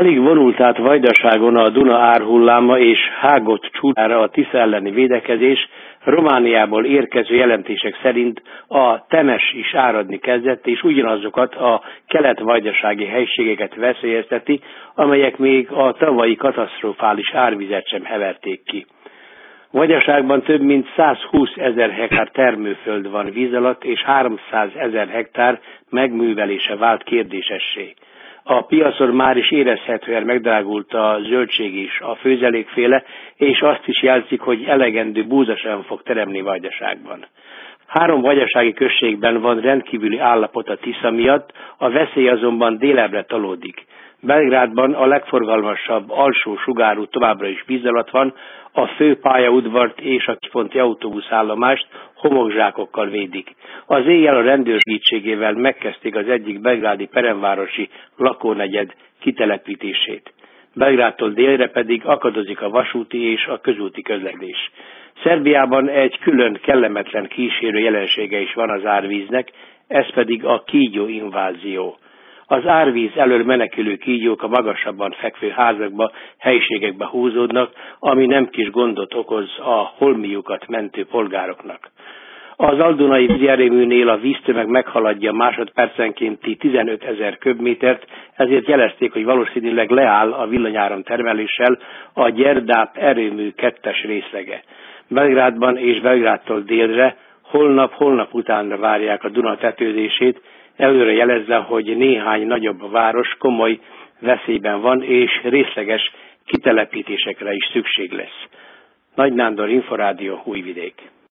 Alig vonult át Vajdaságon a Duna árhulláma és hágott csúcsára a Tisza elleni védekezés, Romániából érkező jelentések szerint a Temes is áradni kezdett, és ugyanazokat a kelet-vajdasági helységeket veszélyezteti, amelyek még a tavalyi katasztrofális árvizet sem heverték ki. Vajdaságban több mint 120 000 hektár termőföld van víz alatt, és 300 000 hektár megművelése vált kérdésessé. A piacon már is érezhetően megdrágult a zöldség is, a főzelékféle, és azt is jelzik, hogy elegendő búza sem fog teremni Vajdaságban. 3 vajdasági községben van rendkívüli állapot a Tisza miatt, a veszély azonban délebbre tolódik. Belgrádban a legforgalmasabb alsó sugárút továbbra is víz alatt van, a fő pályaudvart és a központi autóbuszállomást homokzsákokkal védik. Az éjjel a rendőr segítségével megkezdték az egyik belgrádi peremvárosi lakónegyed kitelepítését. Belgrádtól délre pedig akadozik a vasúti és a közúti közlekedés. Szerbiában egy külön kellemetlen kísérő jelensége is van az árvíznek, ez pedig a kígyó invázió. Az árvíz elől menekülő kígyók a magasabban fekvő házakba, helyiségekbe húzódnak, ami nem kis gondot okoz a holmiukat mentő polgároknak. Az aldunai vízierőműnél a víztömeg meghaladja másodpercenkénti 15 000 köbmétert, ezért jelezték, hogy valószínűleg leáll a villanyáram termeléssel a Gyerdáp erőmű 2-es részlege. Belgrádban és Belgrádtól délre holnap utánra várják a Duna tetőzését, előre jelezve, hogy néhány nagyobb város komoly veszélyben van, és részleges kitelepítésekre is szükség lesz. Nagy Nándor, Inforádió, Újvidék.